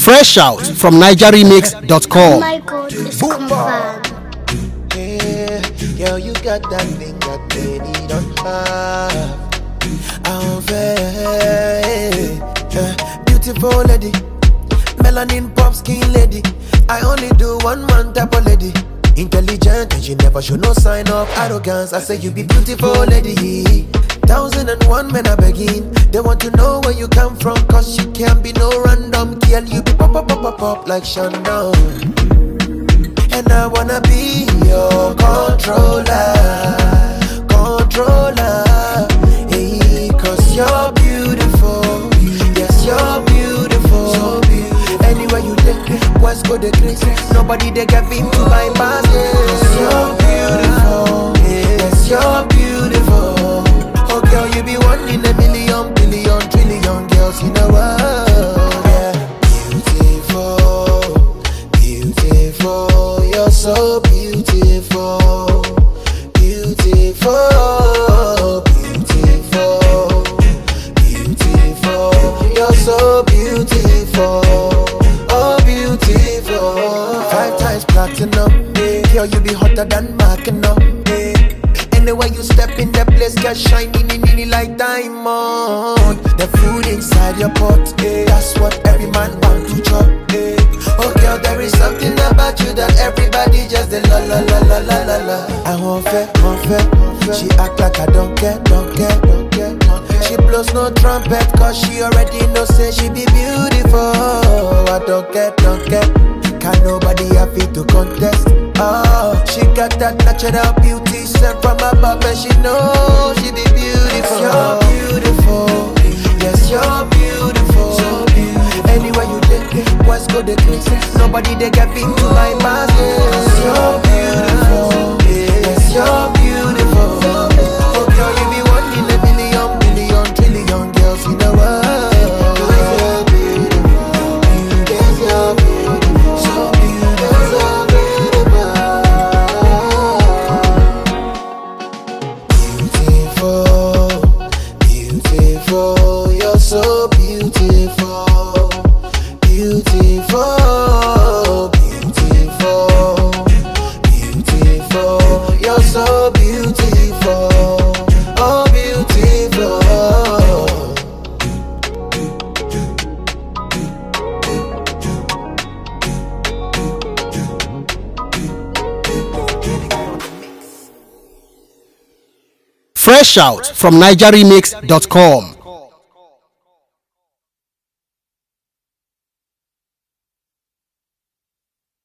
Fresh out from NigerRemix.com. My code is confirmed. Yeah, yo, you got that thing that many don't have. I'm very beautiful lady, melanin pop skin lady. I only do one type of lady. Intelligent and she never show no sign of arrogance. I say you be beautiful lady. 1001 men are begging. They want to know where you come from, cause you can't be no random girl. You be pop like Shandon. And I wanna be your controller. Hey, cause you're beautiful. Yes, you're beautiful. So beautiful. Anywhere you take, West go the grace. Nobody they get him to bypass. Yes, you're beautiful. Yes, you're beautiful. Oh girl, you be one in a million, billion, trillion girls in the world. Yeah, beautiful, you're so beautiful, beautiful, you're so beautiful, oh beautiful. 5 times platinum, girl, you be hotter than Mackinac. Anywhere you step in the place, get shiny like diamond. The food inside your pot, that's what every man want to chop. Oh girl, there is something about you that everybody just the la. I won't fair. She act like I don't care. She blows no trumpet, cause she already know say she be beautiful. I don't care. Can't nobody have it to contest. Oh, she got that natural beauty sent from above, and she knows she be beautiful. Yes, you're beautiful. Yes, you're beautiful. So beautiful. Anywhere you take, West go the place. Nobody they get big to my mask. Yes, you're beautiful. Yes, you're beautiful. Oh girl, you be one in a million, billion, trillion girls in the world. You're so beautiful, you're so beautiful, oh beautiful. Fresh out from NigerRemix.com.